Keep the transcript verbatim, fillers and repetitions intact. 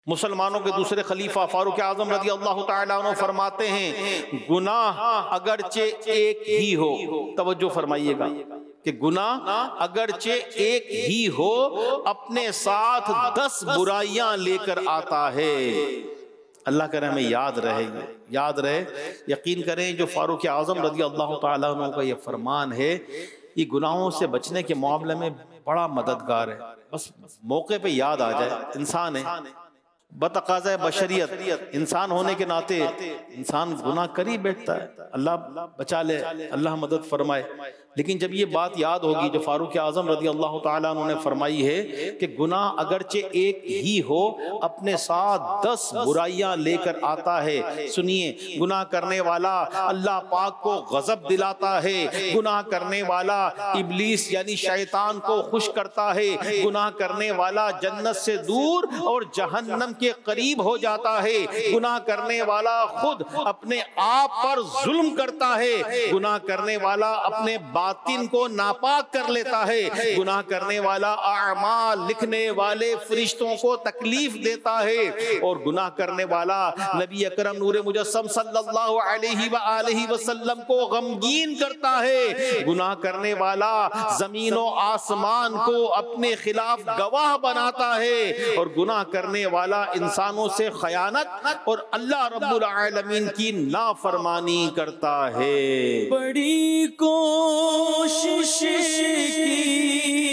मुसलमानों के दूसरे खलीफा फारूक आजम रज़ी अल्लाह ताला अन्हु फरमाते हैं, गुनाह अगरचे एक ही हो, तवज्जो फरमाइएगा कि गुनाह अगरचे एक ही हो, अपने साथ दस बुराइयां लेकर आता है। अल्लाह करे हमें याद रहे, याद रहे। यकीन करें जो फारूक आजम रज़ी अल्लाह ताला अन्हु का ये फरमान है, ये गुनाहों से बचने के मामले में बड़ा मददगार है। बस मौके पे याद आ जाए, इंसान है, बतकाज़ा बशरियत, इंसान होने के नाते इंसान गुनाह कर ही बैठता है। अल्लाह बचा ले, अल्लाह मदद फरमाए। लेकिन जब ये बात याद होगी जो फारूक आजम रज़ी अल्लाह ताला अन्हु ने फरमाई है कि गुनाह अगरचे एक ही हो, अपने साथ दस बुराइयां लेकर आता है। सुनिए, गुनाह करने वाला अल्लाह पाक को गजब दिलाता है, गुनाह करने वाला इब्लीस यानी शैतान को खुश करता है, गुनाह करने वाला जन्नत से दूर और जहन्नम के करीब हो जाता है, गुनाह करने वाला खुद अपने आप पर जुल्म करता है, गुनाह करने वाला अपने बातिन को नापाक कर लेता है, गुनाह करने वाला आमाल लिखने वाले फरिश्तों को तकलीफ देता है, और गुनाह करने वाला नबी अकरम नूरे मुजस्सम सल्लल्लाहु अलैहि व आलिहि वसल्लम को गमगीन करता है, गुनाह करने वाला जमीनों आसमान को अपने खिलाफ गवाह बनाता है, और गुनाह करने वाला इंसानों से खयानत और अल्लाह रब्बुल आलमीन की नाफरमानी करता है। बड़ी कोशिश की